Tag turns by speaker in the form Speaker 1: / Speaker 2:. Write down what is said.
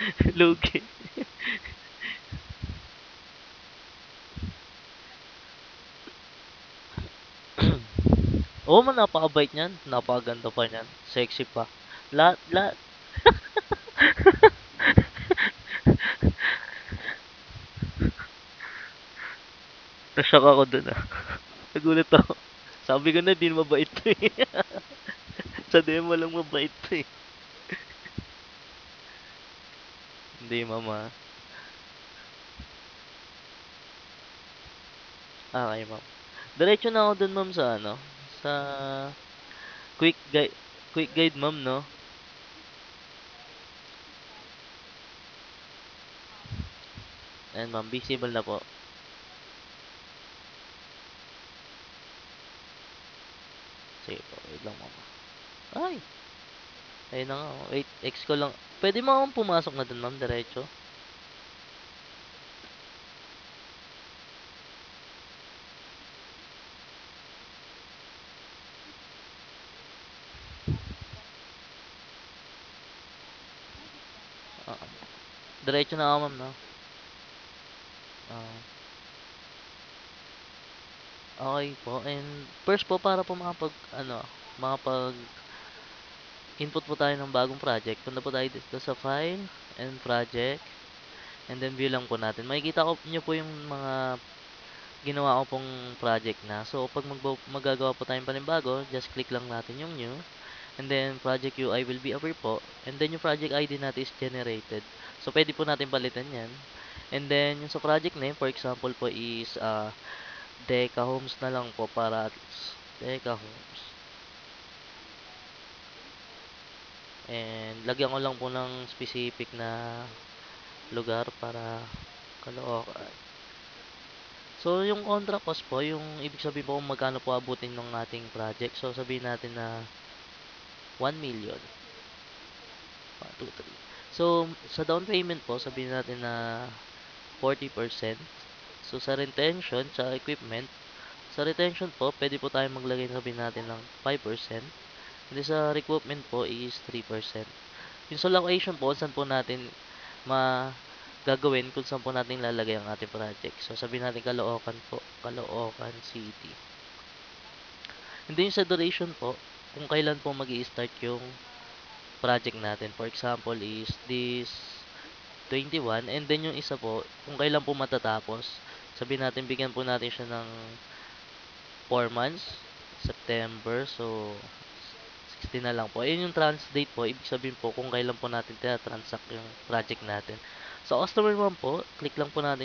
Speaker 1: Lugi. Oo, napakabait niyan, napakaganda pa niyan, sexy pa. Lahat, lahat. Na-shock ako dun ah. Nagulat ako. Sabi ko na din mabait to eh. Sa demo lang mabait to eh. Hindi mama. Okay ma'am. Diretso na ako dun ma'am sa ano, sa quick guide, quick guide ma'am no. Ayan ma'am, visible na po. Sige po, wait lang ma'am. Ay, ayun na nga. Wait, X ko lang. Pwede mo akong pumasok na dun ma'am, diretso. Ah, diretso na ako ma'am no. Ah, okay po. And first po para po makapag input po tayo ng bagong project. Punta po tayo dito sa file and project. And then view lang po natin. Makikita ko nyo po yung mga ginawa ko pong project na. So, pag magagawa po tayong panibago, just click lang natin yung new. And then, project UI will be aware po. And then, yung project ID natin is generated. So, pwede po natin palitan yan. And then, yung sa project name, for example po is Deca Homes na lang po para Deca Homes. And lagyan ko lang po ng specific na lugar para Caloocan. So, yung contract cost po, yung ibig sabihin po kung magkano po abutin ng ating project. So, sabihin natin na 1,000,000. 1, 2, 3. So, sa down payment po, sabihin natin na 40%. So, sa retention, sa equipment, sa retention po, pwede po tayo maglagay sabihin natin ng 5%. And then sa recoupment po is 3%. Yung sa location po, saan po natin gagawin kung saan po natin lalagay ang ating project. So, sabihin natin Caloocan po, Caloocan City. And then yung sa duration po, kung kailan po mag start yung project natin. For example is this 21 and then yung isa po, kung kailan po matatapos. Sabihin natin, bigyan po natin siya ng 4 months, September, so 16 na lang po. Ayun yung trans date po, ibig sabihin po kung kailan po natin tinatransact yung project natin. Sa customer naman po, click lang po natin